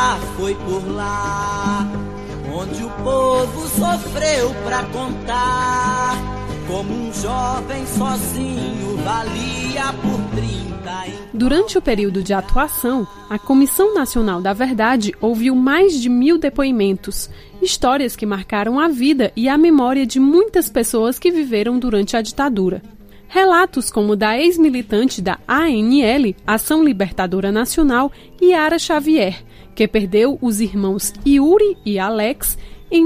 já foi por lá, onde o povo sofreu pra contar, como um jovem sozinho valia por 30. Durante o período de atuação, a Comissão Nacional da Verdade ouviu mais de 1000 depoimentos, histórias que marcaram a vida e a memória de muitas pessoas que viveram durante a ditadura. Relatos como o da ex-militante da ANL, Ação Libertadora Nacional, Yara Xavier, que perdeu os irmãos Yuri e Alex em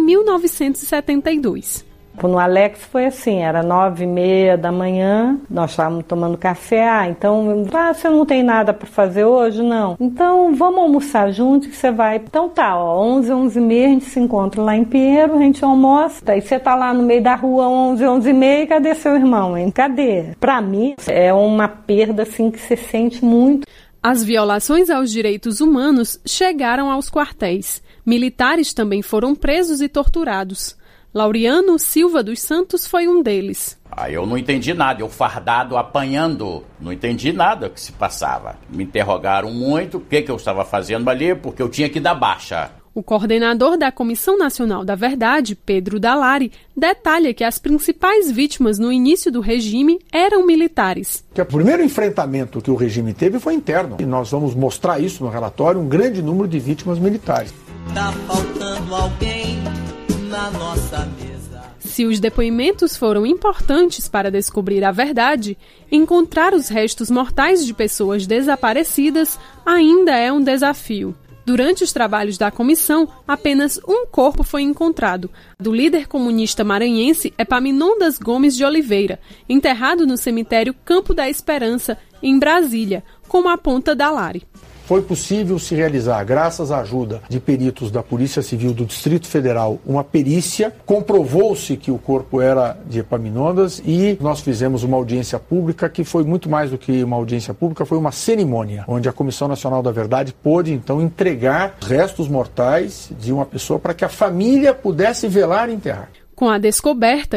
1972. No Alex foi assim, era 9h30 da manhã, nós estávamos tomando café, então, você não tem nada para fazer hoje? Não. Então, vamos almoçar junto que você vai. Então tá, 11h, 11h30 a gente se encontra lá em Pinheiro, a gente almoça, aí você tá lá no meio da rua 11h, 11h30, cadê seu irmão, hein? Cadê? Para mim, é uma perda assim que você sente muito. As violações aos direitos humanos chegaram aos quartéis. Militares também foram presos e torturados. Laureano Silva dos Santos foi um deles. Eu não entendi nada, eu fardado, apanhando, não entendi nada que se passava. Me interrogaram muito o que eu estava fazendo ali, porque eu tinha que dar baixa. O coordenador da Comissão Nacional da Verdade, Pedro Dalari, detalha que as principais vítimas no início do regime eram militares. O primeiro enfrentamento que o regime teve foi interno. E nós vamos mostrar isso no relatório, um grande número de vítimas militares. Tá faltando alguém na nossa mesa. Se os depoimentos foram importantes para descobrir a verdade, encontrar os restos mortais de pessoas desaparecidas ainda é um desafio. Durante os trabalhos da comissão, apenas um corpo foi encontrado, do líder comunista maranhense Epaminondas Gomes de Oliveira, enterrado no cemitério Campo da Esperança, em Brasília, como aponta Dalari. Foi possível se realizar, graças à ajuda de peritos da Polícia Civil do Distrito Federal, uma perícia. Comprovou-se que o corpo era de Epaminondas e nós fizemos uma audiência pública que foi muito mais do que uma audiência pública, foi uma cerimônia, onde a Comissão Nacional da Verdade pôde, então, entregar os restos mortais de uma pessoa para que a família pudesse velar e enterrar. Com a descoberta,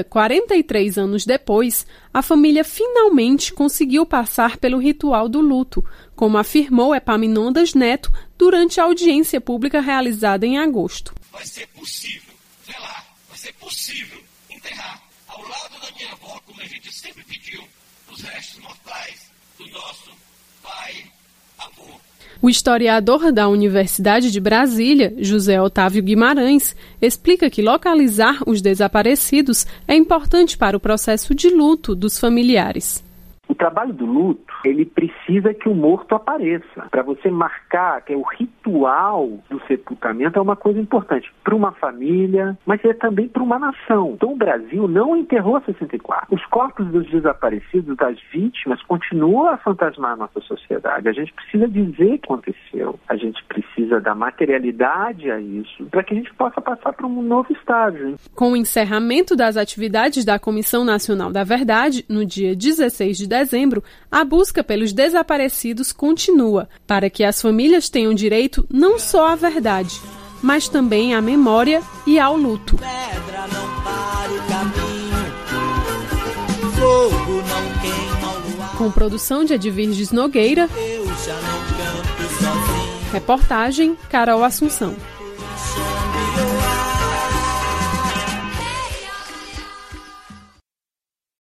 43 anos depois, a família finalmente conseguiu passar pelo ritual do luto, como afirmou Epaminondas Neto durante a audiência pública realizada em agosto. Vai ser possível velar, vai ser possível enterrar ao lado da minha avó, como a gente sempre pediu, os restos mortais do nosso pai, avô. O historiador da Universidade de Brasília, José Otávio Guimarães, explica que localizar os desaparecidos é importante para o processo de luto dos familiares. O trabalho do luto, ele precisa que o morto apareça. Para você marcar que é o ritual do sepultamento é uma coisa importante para uma família, mas é também para uma nação. Então o Brasil não enterrou 64. Os corpos dos desaparecidos, das vítimas, continuam a fantasmar a nossa sociedade. A gente precisa dizer o que aconteceu. A gente precisa dar materialidade a isso para que a gente possa passar para um novo estágio. Com o encerramento das atividades da Comissão Nacional da Verdade, no dia 16 de dezembro, a busca pelos desaparecidos continua, para que as famílias tenham direito não só à verdade, mas também à memória e ao luto. Pedra não para o caminho, fogo não queima o luar. Com produção de Edvirges Nogueira, Eu já não canto sozinho. reportagem Carol Assunção.